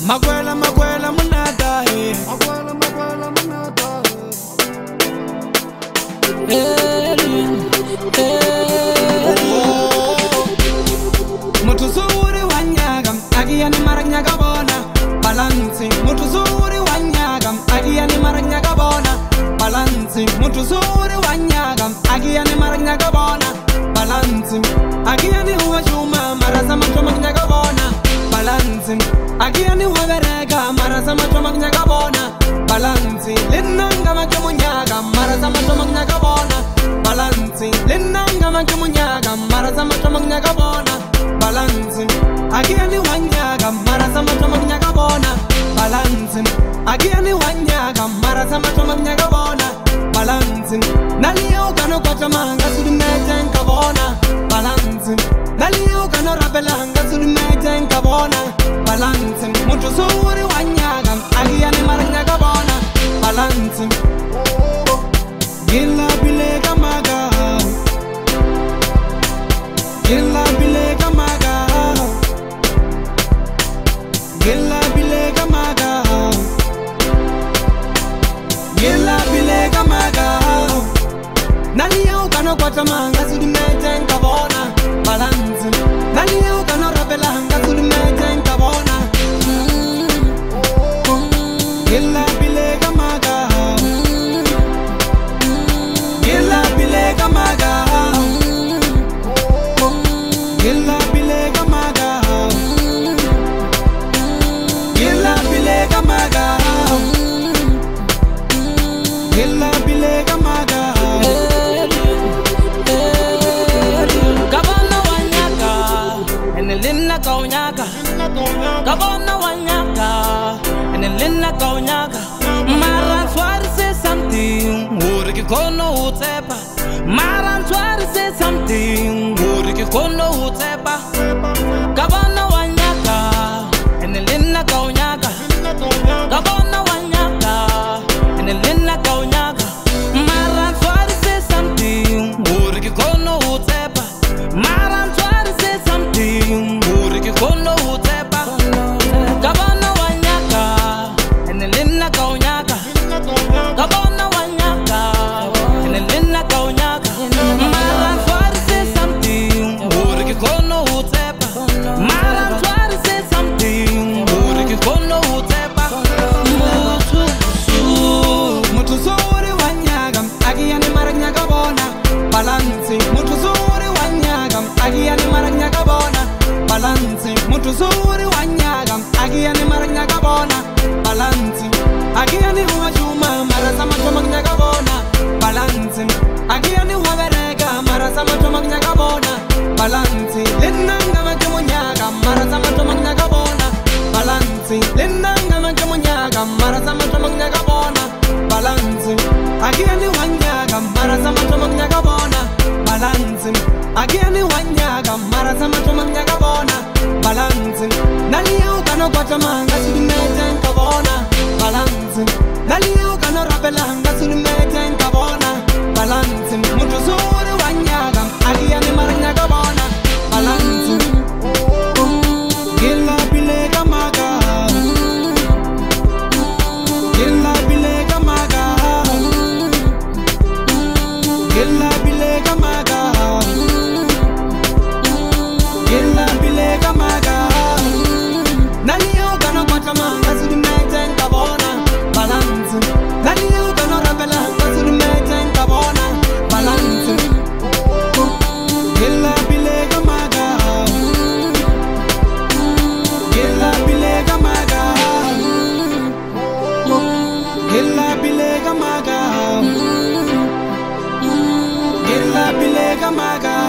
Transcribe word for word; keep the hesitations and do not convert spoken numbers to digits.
Makwela makwela munata eh. Makwela makwela munata eh. Eh. Mutu suri wanyagam agiyani maranyaga bona balansi. Mutu suri wanyagam agiyani maranyaga bona balansi. Mutu suri wanyagam agiyani maranyaga bona balansi. Agiyani huwa chuma marasa macho magnyaga bona balansi. Agiyani huwa berega marasa macho magnyaga bona balansi. Linanga makemunyaga marasa macho magnyaga bona balansi. Linanga makemunyaga marasa macho magnyaga bona balansi. Agiyani wanyaga marasa macho magnyaga bona balansi. Agiyani wanyaga marasa macho magnyaga bona balansi. Naliyo kano kwacha manga sudi mejenka bona balansi. Naliyo kano rapela hanga sudi mejenka bona balansi. Mutu suri wanyaga agiyani maranyaga bona balansi. Gila bilega maga Gila bilega maga Gila bilega maga Gila bilega maga Naliyo kano kwata manga sudi mejenka bona balansi. Naliyo kano rapela hanga sudi mejenka bona Gila bilega maga Gila bilega maga Gila bilega maga Gila bilega maga Gila bilega maga Gabana wanyaka enelina kaunyaka Gabana wanyaka enelina kaunyaka Maran swari say something Uriki kono utepa Maran swari say something Uriki kono utepa Gabana wanyaka enelina kaunyaka Gabana wanyaka enelina kaunyaka Maran swari say something Uriki kono utepa Maran swari say something Uriki kono utepa Gabana wanyaka enelina kaunyaka Gabana wanyaka enelina kaunyaka Maran swari say something Uriki kono utepa Maran swari say something Uriki kono utepa Mutu su Mutu suri wanyagam agiyani maranyaga bona balansi. Mutu suri wanyagam agiyani maranyaga bona balansi. Mutu suri wanyagam agiyani maranyaga bona balansi. Agiyani huwa chuma marasa macho magnyaga bona balansi. Agiyani huwa berega marasa macho magnyaga bona balansi. Linanga makemunyaga marasa macho magnyaga bona balansi. Linanga makemunyaga marasa macho magnyaga bona balansi. Agiyani wanyaga marasa macho magnyaga bona balansi. Agiyani wanyaga marasa macho magnyaga bona balansi. Naliyo kano kwacha manga sudi mejenka bona balansi. Naliyo kano rapela hanga sudi mejenka bona balansi. Mutu suri wanyaga agiyani maranyaga bona balansi. Gila bilega maga Gila bilega maga Gila bilega maga Gila bilega maga Naliyo kano kwacha manga sudi mejenka bona balansi. Naliyo kano rapela hanga sudi mejenka bona balansi. Gila bilega maga Gila bilega maga Gila bilega maga Gila bilega maga